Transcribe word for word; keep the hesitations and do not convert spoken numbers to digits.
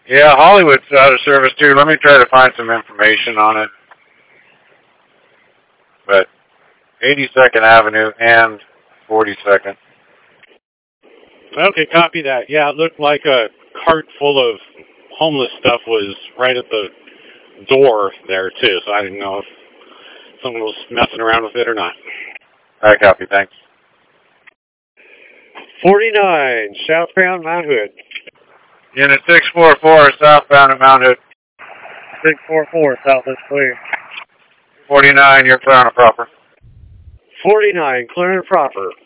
Yeah, Hollywood's out of service too. Let me try to find some information on it. But eighty-second Avenue and forty-second. Okay, copy that. Yeah, it looked like a cart full of homeless stuff was right at the door there too, so I didn't know if someone was messing around with it or not. I copy, thanks. forty-nine, southbound Mount Hood. Unit six four four, southbound at Mount Hood. six four four, south is clear. forty-nine, you're clear on a proper. forty-nine, clear and proper.